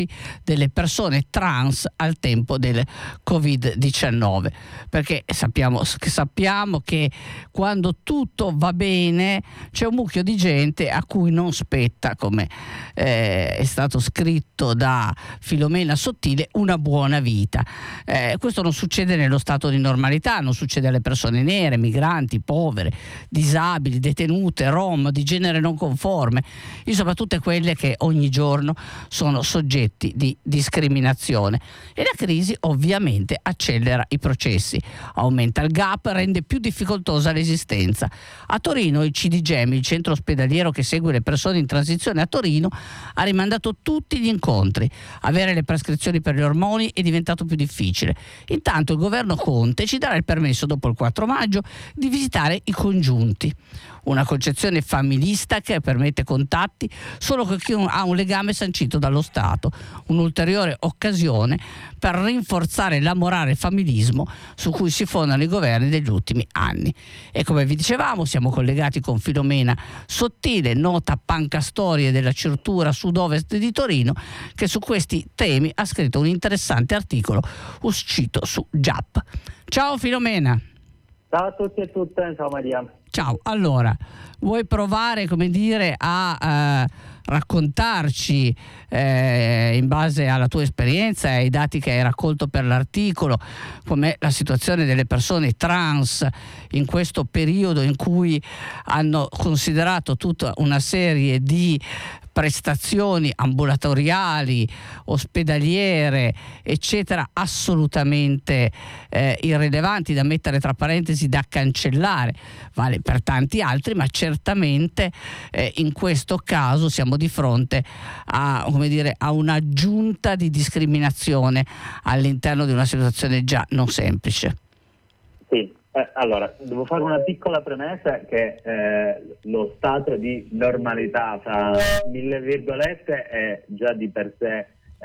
delle persone trans al tempo del Covid-19, perché sappiamo che quando tutto va bene c'è un mucchio di gente a cui non spetta, come è stato scritto da Filomena Sottile, una buona vita. Questo non succede nello stato di normalità, non succede alle persone nere, migranti, povere, disabili, detenute, rom, di genere non conforme, insomma tutte quelle che ogni giorno sono soggetti di discriminazione. E la crisi ovviamente accelera i processi, aumenta il gap, rende più difficoltosa l'esistenza. A Torino il CDGEM, il centro ospedaliero che segue le persone in transizione a Torino, ha rimandato tutti gli incontri. Avere le prescrizioni per gli ormoni è diventato più difficile. Intanto il governo Conte ci darà il permesso dopo il 4 maggio di visitare i congiunti. Una concezione femminista che permette contatti solo con chi ha un legame sancito dallo Stato, un'ulteriore occasione per rinforzare l'amorale femminismo su cui si fondano i governi degli ultimi anni. E come vi dicevamo, siamo collegati con Filomena Sottile, nota pancastorie della cintura sud-ovest di Torino, che su questi temi ha scritto un interessante articolo uscito su Giap. Ciao Filomena. Ciao a tutti e tutte, ciao Maria. Ciao, allora, vuoi provare, a raccontarci, in base alla tua esperienza e ai dati che hai raccolto per l'articolo, com'è la situazione delle persone trans in questo periodo in cui hanno considerato tutta una serie di prestazioni ambulatoriali, ospedaliere, eccetera, assolutamente irrilevanti, da mettere tra parentesi, da cancellare. Vale per tanti altri, ma certamente in questo caso siamo di fronte a un'aggiunta di discriminazione all'interno di una situazione già non semplice. Sì. Allora, devo fare una piccola premessa che lo stato di normalità, fra mille virgolette, è già di per sé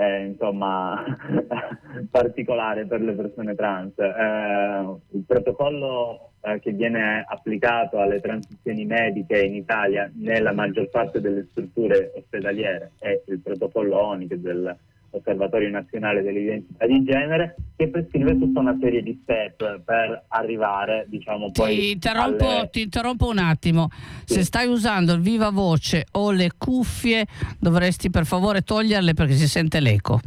particolare per le persone trans. Il protocollo che viene applicato alle transizioni mediche in Italia nella maggior parte delle strutture ospedaliere è il protocollo ONIC dell'Osservatorio Nazionale dell'Identità di Genere, che prescrive tutta una serie di step per arrivare, poi Ti interrompo un attimo. Sì. Se stai usando il viva voce o le cuffie dovresti per favore toglierle perché si sente l'eco.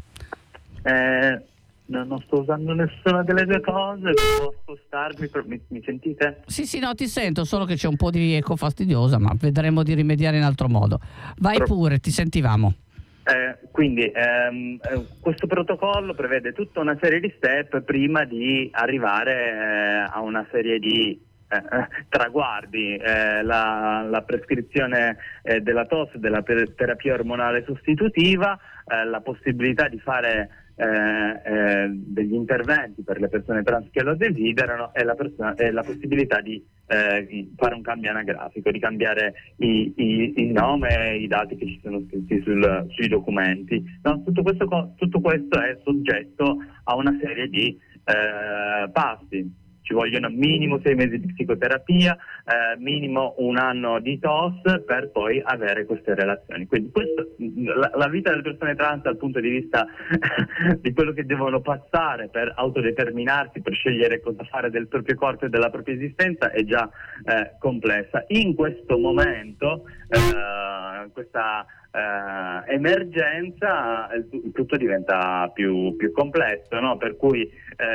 Non sto usando nessuna delle due cose, devo spostarmi, mi sentite? Sì, no, ti sento, solo che c'è un po' di eco fastidiosa, ma vedremo di rimediare in altro modo. Vai pure, ti sentivamo. Quindi questo protocollo prevede tutta una serie di step prima di arrivare a una serie di traguardi, la prescrizione della TOS, della terapia ormonale sostitutiva, la possibilità di fare degli interventi per le persone trans che lo desiderano e la possibilità di fare un cambio anagrafico, di cambiare il nome e i dati che ci sono scritti sui documenti. No, tutto questo è soggetto a una serie di passi. Ci vogliono minimo 6 mesi di psicoterapia, minimo 1 anno di TOS per poi avere queste relazioni. Quindi la vita delle persone trans dal punto di vista di quello che devono passare per autodeterminarsi, per scegliere cosa fare del proprio corpo e della propria esistenza è già complessa. In questo momento, questa emergenza, il tutto diventa più complesso, no? Per cui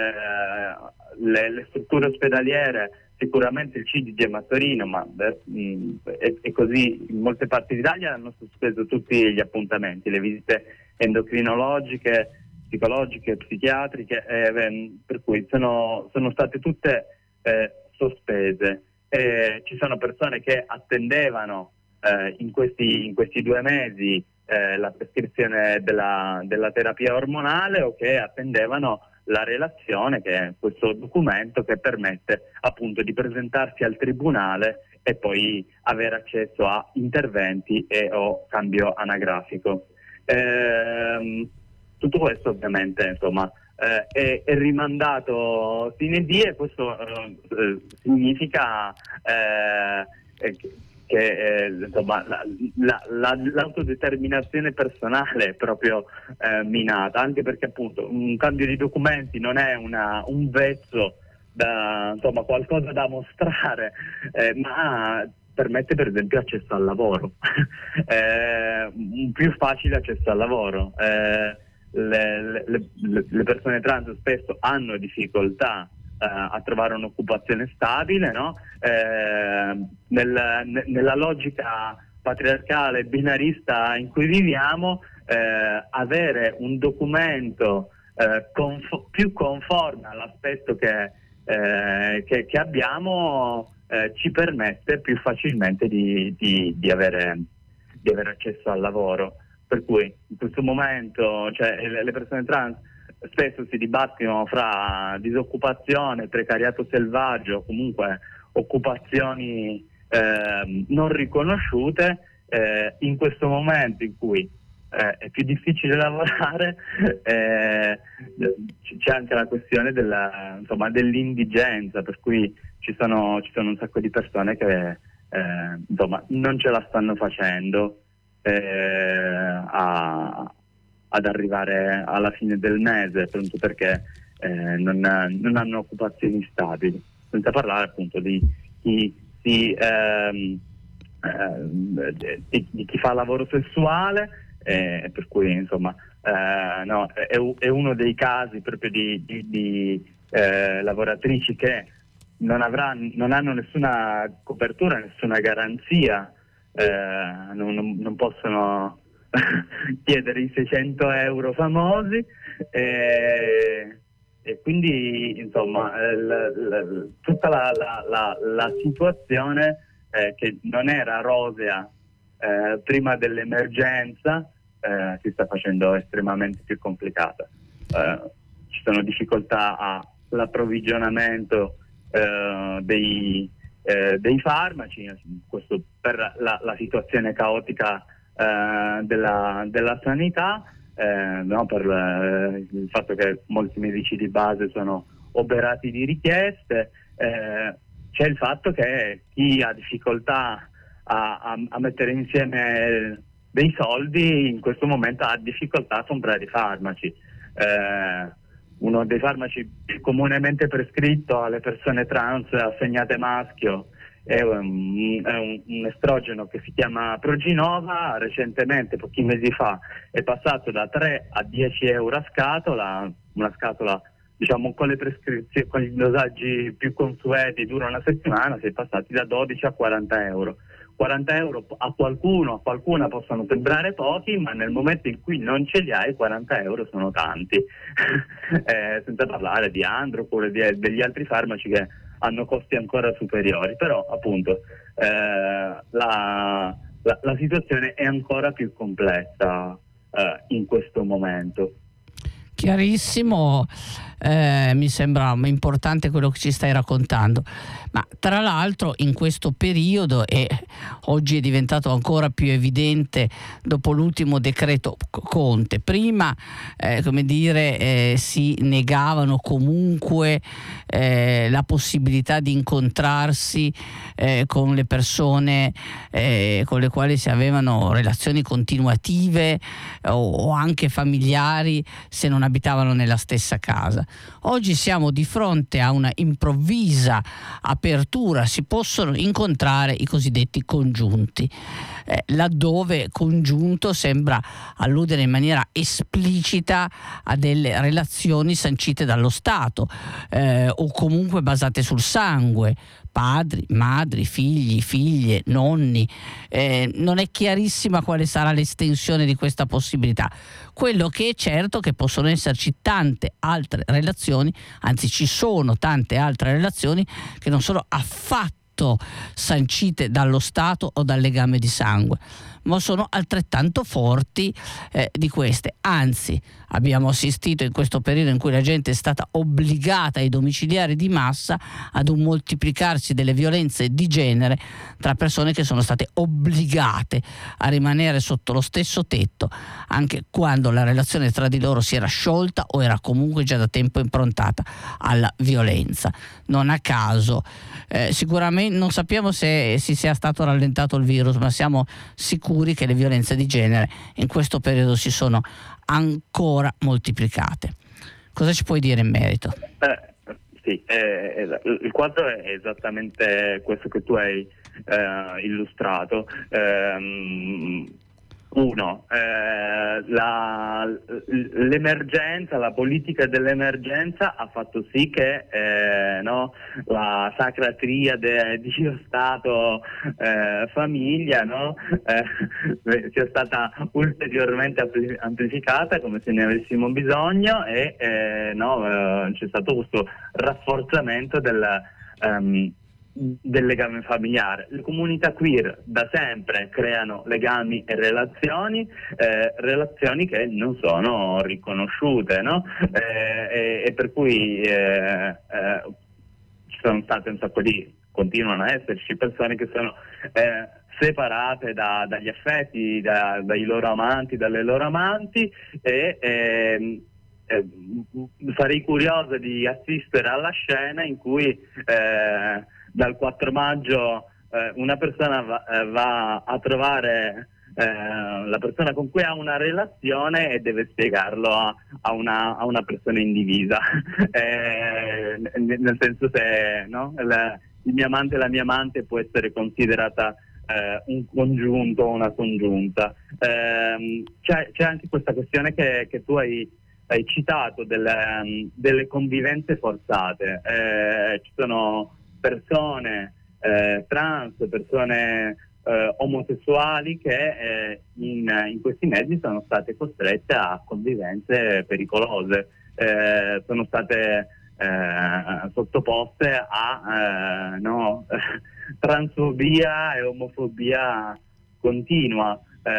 le strutture ospedaliere, sicuramente il CDGEM a Torino, ma è così in molte parti d'Italia, hanno sospeso tutti gli appuntamenti, le visite endocrinologiche, psicologiche, psichiatriche, per cui sono state tutte sospese. Ci sono persone che attendevano in questi 2 mesi la prescrizione della terapia ormonale, o che attendevano la relazione, che è questo documento che permette appunto di presentarsi al tribunale e poi avere accesso a interventi o cambio anagrafico. Tutto questo ovviamente è rimandato sine die, e questo significa insomma, l'autodeterminazione personale è proprio minata, anche perché appunto un cambio di documenti non è un vezzo, insomma, qualcosa da mostrare, ma permette per esempio accesso al lavoro, un più facile accesso al lavoro. Le persone trans spesso hanno difficoltà a trovare un'occupazione stabile, no? Nella logica patriarcale binarista in cui viviamo, avere un documento più conforme all'aspetto che abbiamo ci permette più facilmente di avere accesso al lavoro. Per cui in questo momento, cioè, le persone trans spesso si dibattono fra disoccupazione, precariato selvaggio, comunque occupazioni non riconosciute. In questo momento in cui è più difficile lavorare, c'è anche la questione dell'indigenza, per cui ci sono un sacco di persone che non ce la stanno facendo ad arrivare alla fine del mese, appunto perché non hanno occupazioni stabili, senza parlare appunto di chi fa lavoro sessuale, per cui insomma è uno dei casi proprio di lavoratrici che non hanno nessuna copertura, nessuna garanzia, non possono chiedere i 600 euro famosi, e quindi insomma tutta la situazione che non era rosea prima dell'emergenza si sta facendo estremamente più complicata. Ci sono difficoltà all'approvvigionamento dei farmaci, questo per la situazione caotica della sanità, per il fatto che molti medici di base sono oberati di richieste. C'è il fatto che chi ha difficoltà a mettere insieme dei soldi in questo momento ha difficoltà a comprare i farmaci. Uno dei farmaci più comunemente prescritto alle persone trans assegnate maschio è un estrogeno che si chiama Proginova. Recentemente, pochi mesi fa, è passato da 3 a 10 euro a scatola, una scatola diciamo con le prescrizioni, con i dosaggi più consueti dura una settimana, si è passati da 12 a 40 euro. 40 euro a qualcuna possono sembrare pochi, ma nel momento in cui non ce li hai 40 euro sono tanti. Senza parlare di Andropur e degli altri farmaci che hanno costi ancora superiori, però appunto la situazione è ancora più complessa in questo momento. Chiarissimo, mi sembra importante quello che ci stai raccontando, ma tra l'altro in questo periodo, e oggi è diventato ancora più evidente dopo l'ultimo decreto Conte, prima si negavano comunque la possibilità di incontrarsi con le persone con le quali si avevano relazioni continuative o anche familiari se non abitavano nella stessa casa. Oggi siamo di fronte a una improvvisa apertura, si possono incontrare i cosiddetti congiunti, laddove congiunto sembra alludere in maniera esplicita a delle relazioni sancite dallo Stato o comunque basate sul sangue, padri, madri, figli, figlie, nonni. Non è chiarissima quale sarà l'estensione di questa possibilità. Quello che è certo è che possono esserci tante altre relazioni, anzi ci sono tante altre relazioni che non sono affatto sancite dallo Stato o dal legame di sangue, ma sono altrettanto forti di queste. Anzi, abbiamo assistito in questo periodo in cui la gente è stata obbligata ai domiciliari di massa ad un moltiplicarsi delle violenze di genere tra persone che sono state obbligate a rimanere sotto lo stesso tetto anche quando la relazione tra di loro si era sciolta o era comunque già da tempo improntata alla violenza. Non a caso, sicuramente non sappiamo se si sia stato rallentato il virus, ma siamo sicuri che le violenze di genere in questo periodo si sono ancora moltiplicate. Cosa ci puoi dire in merito? Sì, il quadro è esattamente questo che tu hai illustrato. L'emergenza, la politica dell'emergenza ha fatto sì che la sacra triade Dio, Stato, famiglia sia stata ulteriormente amplificata come se ne avessimo bisogno e c'è stato questo rafforzamento del legame familiare. Le comunità queer da sempre creano legami e relazioni che non sono riconosciute, e per cui ci sono state continuano a esserci persone che sono separate dagli affetti, dai loro amanti, dalle loro amanti, e sarei curiosa di assistere alla scena in cui dal 4 maggio una persona va a trovare la persona con cui ha una relazione e deve spiegarlo a una persona indivisa, nel senso se il mio amante e la mia amante può essere considerata un congiunto o una congiunta. C'è anche questa questione che tu hai citato delle convivenze forzate. Ci sono persone trans, persone omosessuali che in questi mesi sono state costrette a convivenze pericolose, sono state sottoposte a transfobia e omofobia continua.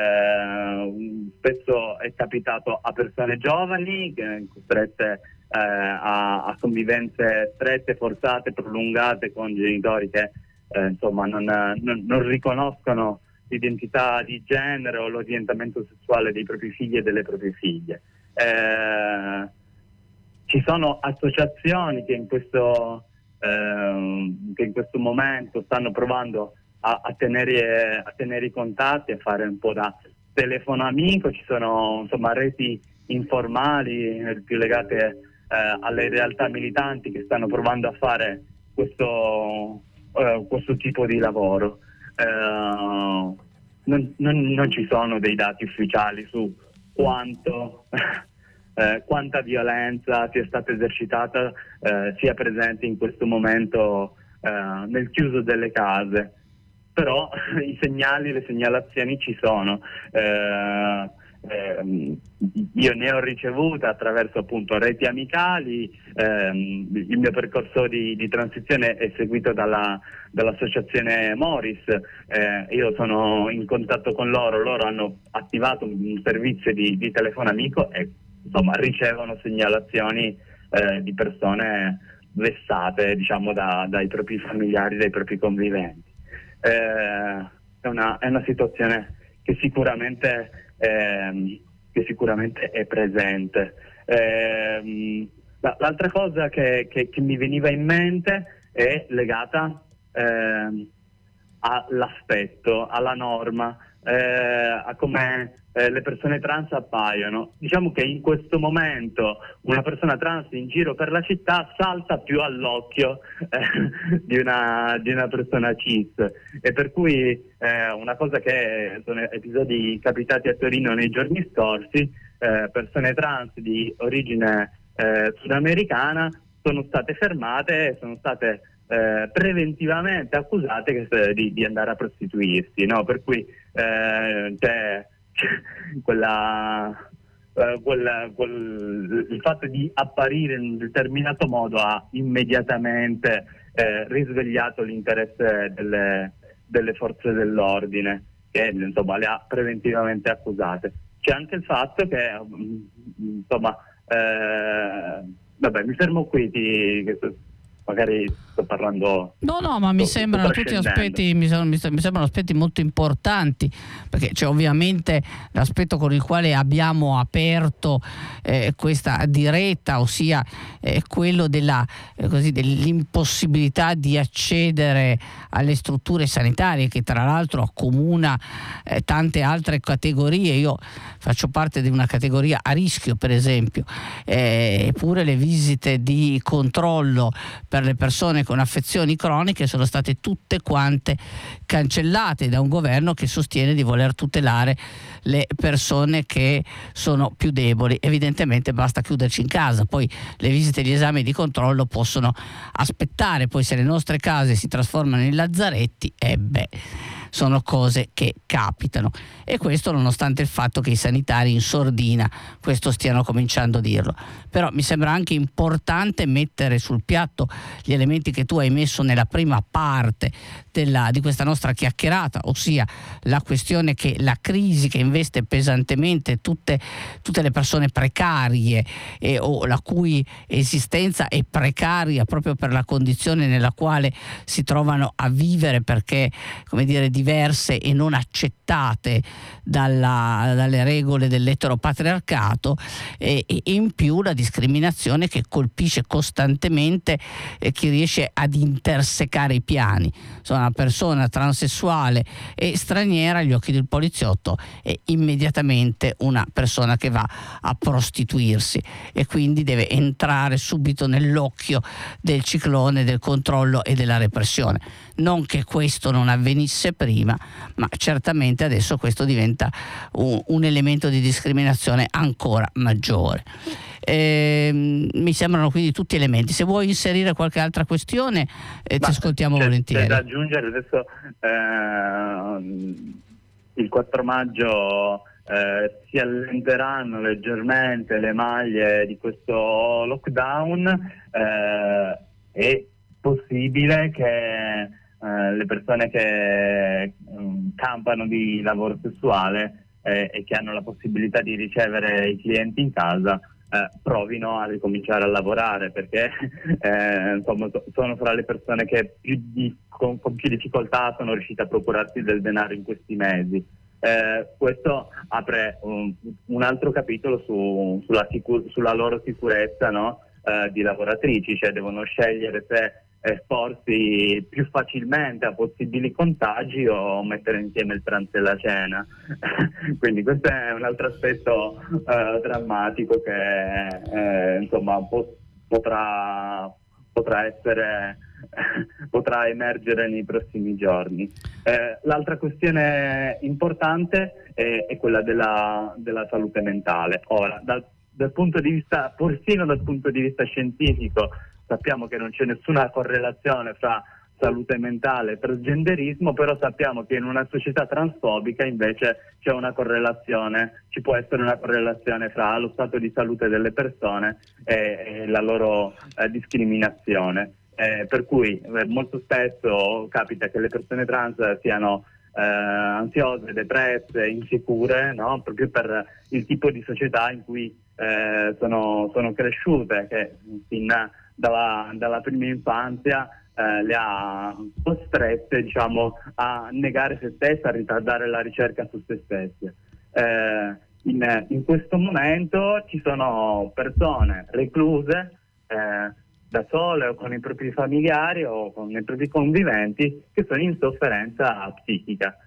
Spesso è capitato a persone giovani costrette a convivenze strette, forzate, prolungate con genitori che non riconoscono l'identità di genere o l'orientamento sessuale dei propri figli e delle proprie figlie. Ci sono associazioni che in questo momento stanno provando a tenere i contatti, a fare un po' da telefono amico. Ci sono reti informali più legate alle realtà militanti che stanno provando a fare questo tipo di lavoro. Non ci sono dei dati ufficiali su quanta violenza sia stata esercitata, sia presente in questo momento nel chiuso delle case, però i segnali, le segnalazioni ci sono. Io ne ho ricevuta attraverso appunto reti amicali. Il mio percorso di transizione è seguito dall'associazione Moris. Io sono in contatto con loro hanno attivato un servizio di telefono amico e ricevono segnalazioni di persone vessate dai propri familiari, dai propri conviventi. È una situazione che sicuramente è presente. L'altra cosa che mi veniva in mente è legata all'aspetto, alla norma, a come le persone trans appaiono. Diciamo che in questo momento una persona trans in giro per la città salta più all'occhio di una persona cis, e per cui una cosa che sono episodi capitati a Torino nei giorni scorsi, persone trans di origine sudamericana sono state fermate e sono state preventivamente accusate di andare a prostituirsi, no? Per cui c'è il fatto di apparire in un determinato modo ha immediatamente risvegliato l'interesse delle forze dell'ordine, che insomma le ha preventivamente accusate. C'è anche il fatto che insomma vabbè, mi fermo qui, magari sto parlando. No, ma mi sembrano tutti aspetti, mi sembrano aspetti molto importanti, perché c'è ovviamente l'aspetto con il quale abbiamo aperto questa diretta, ossia quello dell'impossibilità di accedere alle strutture sanitarie, che tra l'altro accomuna tante altre categorie. Io faccio parte di una categoria a rischio, per esempio, eppure le visite di controllo per le persone con affezioni croniche sono state tutte quante cancellate da un governo che sostiene di voler tutelare le persone che sono più deboli. Evidentemente basta chiuderci in casa, poi le visite e gli esami di controllo possono aspettare, poi se le nostre case si trasformano in lazzaretti, sono cose che capitano, e questo nonostante il fatto che i sanitari in sordina questo stiano cominciando a dirlo. Però mi sembra anche importante mettere sul piatto gli elementi che tu hai messo nella prima parte di questa nostra chiacchierata, ossia la questione che la crisi che investe pesantemente tutte le persone precarie o la cui esistenza è precaria proprio per la condizione nella quale si trovano a vivere, perché, come dire, diverse e non accettate dalle regole dell'eteropatriarcato, e in più la discriminazione che colpisce costantemente chi riesce ad intersecare i piani. Insomma, una persona transessuale e straniera agli occhi del poliziotto è immediatamente una persona che va a prostituirsi, e quindi deve entrare subito nell'occhio del ciclone del controllo e della repressione. Non che questo non avvenisse prima, ma certamente adesso questo diventa un elemento di discriminazione ancora maggiore. Mi sembrano quindi tutti elementi. Se vuoi inserire qualche altra questione, ti ascoltiamo volentieri. C'è da aggiungere adesso, il 4 maggio si allenteranno leggermente le maglie di questo lockdown, è possibile che le persone che campano di lavoro sessuale e che hanno la possibilità di ricevere i clienti in casa provino a ricominciare a lavorare, perché insomma, sono fra le persone che con più difficoltà sono riuscite a procurarsi del denaro in questi mesi. Questo apre un altro capitolo sulla loro sicurezza, no? Di lavoratrici, cioè devono scegliere se esporsi più facilmente a possibili contagi o mettere insieme il pranzo e la cena. Quindi questo è un altro aspetto drammatico che insomma potrà emergere nei prossimi giorni. L'altra questione importante è quella della salute mentale. Ora, dal punto di vista, persino dal punto di vista scientifico, sappiamo che non c'è nessuna correlazione fra salute mentale e transgenderismo, però sappiamo che in una società transfobica invece c'è una correlazione, ci può essere una correlazione fra lo stato di salute delle persone e la loro discriminazione. Per cui molto spesso capita che le persone trans siano ansiose, depresse, insicure, no? Proprio per il tipo di società in cui sono cresciute, che fin dalla prima infanzia le ha costrette, diciamo, a negare se stesse, a ritardare la ricerca su se stesse. In questo momento ci sono persone recluse da sole o con i propri familiari o con i propri conviventi che sono in sofferenza psichica.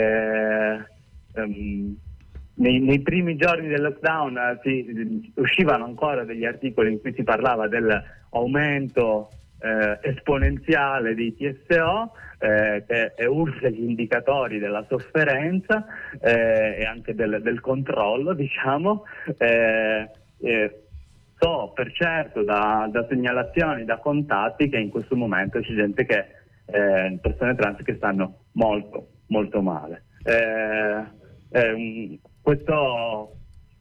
Nei primi giorni del lockdown uscivano ancora degli articoli in cui si parlava dell'aumento esponenziale dei TSO, che è uno degli indicatori della sofferenza e anche del controllo, diciamo. So per certo da segnalazioni, da contatti, che in questo momento c'è gente persone trans che stanno molto molto male. Questo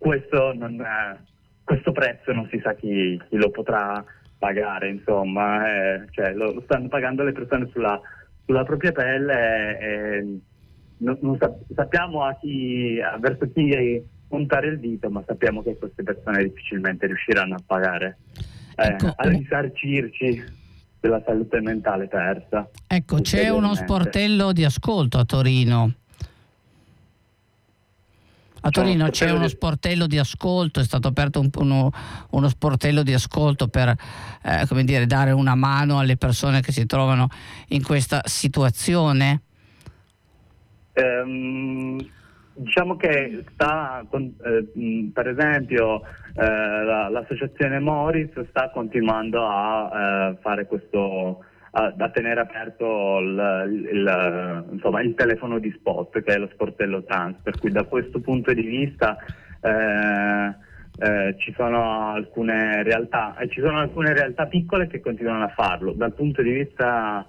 prezzo non si sa chi lo potrà pagare, insomma, cioè lo stanno pagando le persone sulla propria pelle, sappiamo verso chi puntare il dito, ma sappiamo che queste persone difficilmente riusciranno a pagare, a risarcirci della salute mentale persa. Ecco, c'è uno sportello di ascolto a Torino. A Torino c'è uno sportello di ascolto, è stato aperto uno sportello di ascolto per dare una mano alle persone che si trovano in questa situazione? Diciamo che per esempio l'associazione Moris sta continuando a fare a tenere aperto il telefono di spot, che è lo sportello trans, per cui da questo punto di vista ci sono alcune realtà piccole che continuano a farlo. Dal punto di vista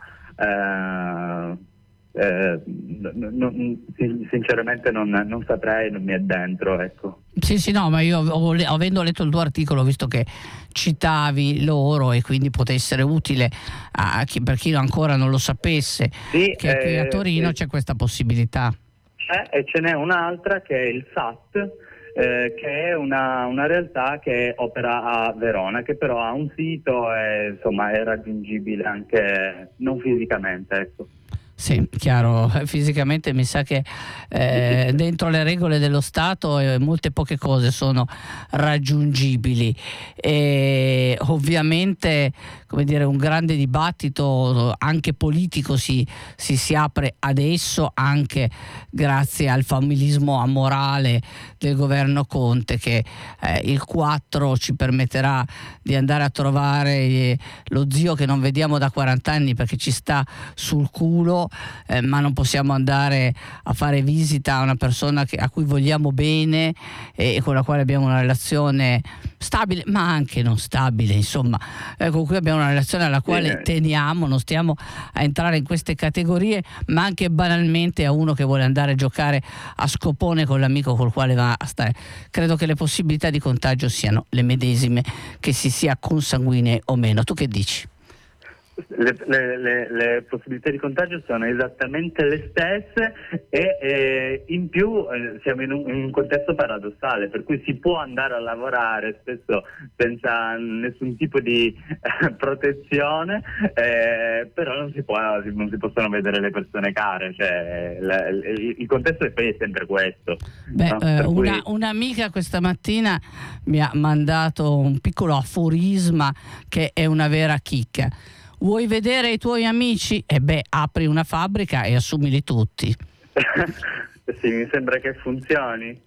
sinceramente non saprei, non mi addentro, ecco. Sì, no, ma io avendo letto il tuo articolo, ho visto che citavi loro e quindi potesse essere utile per chi ancora non lo sapesse, che qui a Torino c'è questa possibilità. E ce n'è un'altra che è il SAT, che è una realtà che opera a Verona, che però ha un sito e insomma è raggiungibile anche non fisicamente, ecco. Sì, chiaro, fisicamente mi sa che dentro le regole dello Stato molte poche cose sono raggiungibili e ovviamente un grande dibattito anche politico si apre adesso, anche grazie al familismo amorale del governo Conte, che il 4 ci permetterà di andare a trovare lo zio che non vediamo da 40 anni perché ci sta sul culo, ma non possiamo andare a fare visita a una persona a cui vogliamo bene e con la quale abbiamo una relazione stabile ma anche non stabile, insomma, con cui abbiamo una relazione alla quale teniamo. Non stiamo a entrare in queste categorie, ma anche banalmente a uno che vuole andare a giocare a scopone con l'amico col quale va a stare. Credo che le possibilità di contagio siano le medesime, che si sia consanguinei o meno. Tu che dici? Le possibilità di contagio sono esattamente le stesse e in più siamo in un contesto paradossale, per cui si può andare a lavorare spesso senza nessun tipo di protezione, però non si possono vedere le persone care, cioè il contesto è sempre questo. Un'amica questa mattina mi ha mandato un piccolo aforisma che è una vera chicca. Vuoi vedere i tuoi amici? Apri una fabbrica e assumili tutti. Sì, mi sembra che funzioni.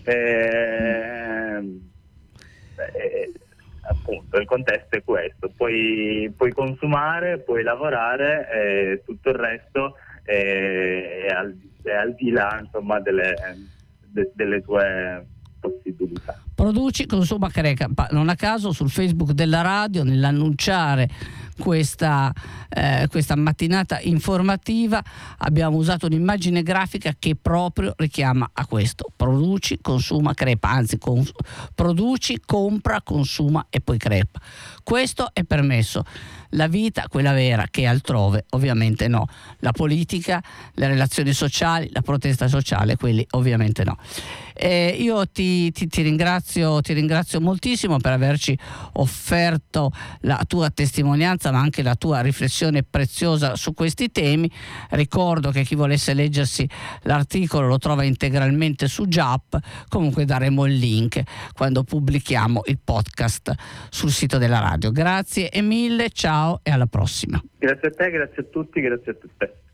Appunto, il contesto è questo. Puoi consumare, puoi lavorare, tutto il resto è al di là, insomma, delle tue possibilità. Produci, consuma, crea. Non a caso sul Facebook della radio, nell'annunciare questa mattinata informativa, abbiamo usato un'immagine grafica che proprio richiama a questo: produci, consuma, crepa, anzi produci, compra, consuma e poi crepa. Questo è permesso. La vita, quella vera, che è altrove, ovviamente no. La politica, le relazioni sociali, la protesta sociale, quelli ovviamente no. Io ti ringrazio moltissimo per averci offerto la tua testimonianza, ma anche la tua riflessione preziosa su questi temi. Ricordo che chi volesse leggersi l'articolo lo trova integralmente su Giap. Comunque daremo il link quando pubblichiamo il podcast sul sito della radio. Grazie e mille, ciao e alla prossima. Grazie a te, grazie a tutti, grazie a tutte.